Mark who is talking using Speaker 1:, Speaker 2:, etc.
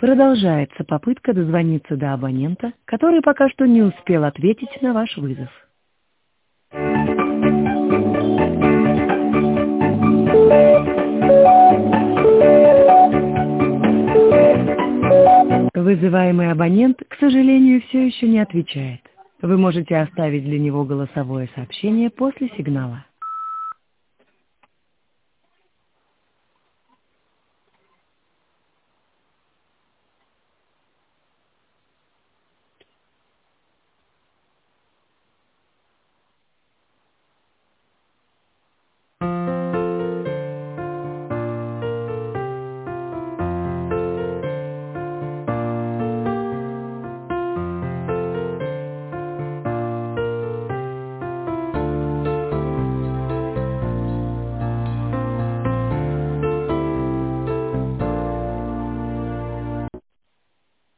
Speaker 1: Продолжается попытка дозвониться до абонента, который пока что не успел ответить на ваш вызов. Вызываемый абонент, к сожалению, все еще не отвечает. Вы можете оставить для него голосовое сообщение после сигнала.